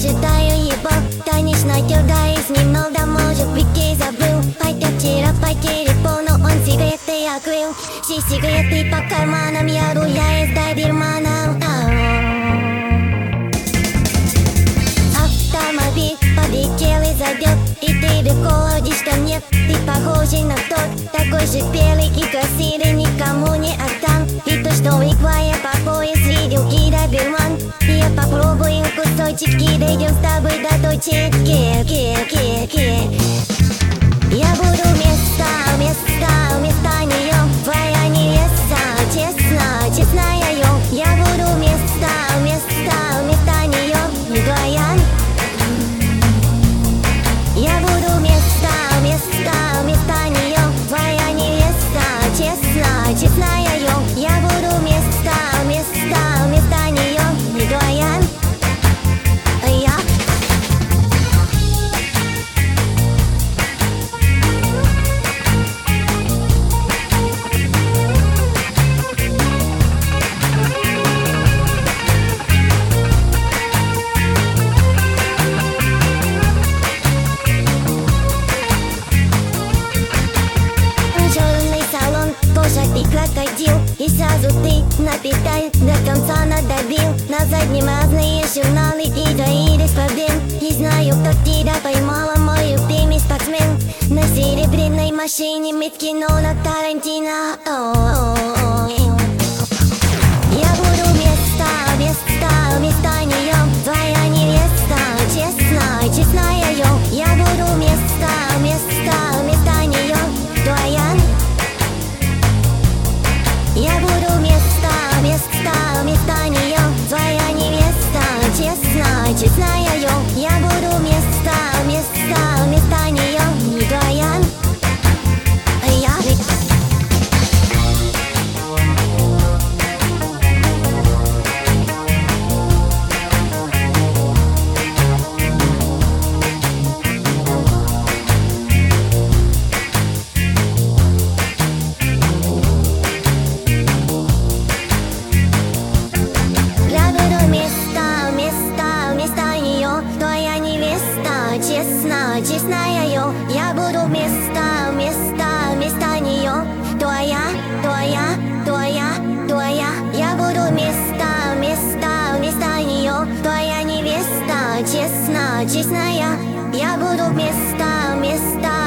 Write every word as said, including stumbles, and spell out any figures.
считаю его, конечно, тюрга из немного, может быть, и забыл. Хотя вчера потерял, но он сигареты открыл. Все сигареты по карманам, я руля из добермана. Автомобиль подлетел и задел, и ты выходишь ко мне. Ты похожий на тот, такой же белый и красивый, никому не отдам. И то, что я по пояс видел, и доберман. Я попробую кусочек, и дойдем с тобой до точки. Я буду вместо, вместо, вместо нее твоя невеста, честно, честная ее. Я буду вместо, вместо, вместо нее твоя. Я буду вместо, вместо, вместо нее твоя невеста, честно, честная ее. Я буду вместо, вместо, вместо нее твоя. Я и крокодил, и сразу ты на педаль до конца надавил. На заднем разные журналы и твои без проблем. Не знаю, кто тебя поймала, мой любимый спортсмен. На серебряной машине мит кино на Тарантино. Я буду вместо, вместо, вместо нее твоя невеста, честно, честная ее. Я буду вместо, вместо, вместо нее твоя. Я буду вместо, вместо, вместо нее твоя невеста, честно, честная ее. Я буду вместо, вместо, вместо нее твоя. Я честная ее. Я буду вместо, вместо, вместо нее твоя, твоя, твоя, твоя. Я буду вместо, вместо, вместо нее твоя невеста, честно, честная. Я буду вместо, вместо